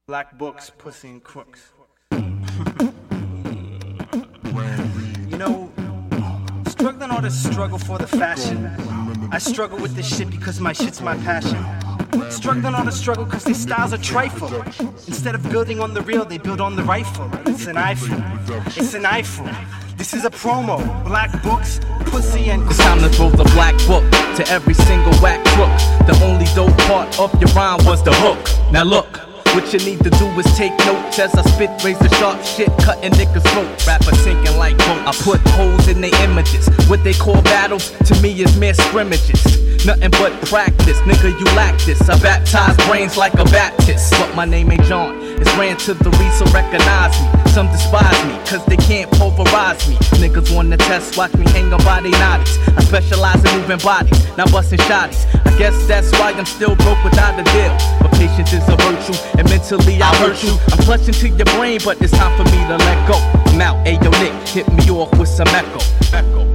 Black books, pussy and crooks. You know, struggling all this struggle for the fashion. I struggle with this shit because my shit's my passion. Struggling all the struggle cause these styles are trifle. Instead of building on the real, they build on the rifle. It's an iPhone. It's an iPhone. This is a promo. Black books, pussy and it's time to throw the black book to every single whack crook. The only dope part of your rhyme was the hook. Now look, what you need to do is take notes as I spit razor sharp shit, cutting niggas' throats. Rappers sinking like boats. I put holes in their images. What they call battles to me is mere scrimmages. Nothing but practice, nigga, you lack this. I baptize brains like a Baptist, but my name ain't John. It's ran to the reef, so recognize me. Some despise me, cause they can't pulverize me. Niggas wanna test, watch me hang on by they naughties. I specialize in moving bodies, not busting shotties. I guess that's why I'm still broke without a deal. But patience is a virtue, and mentally I hurt you. I'm clutching to your brain, but it's time for me to let go. I'm out, ayo Nick, hit me off with some echo.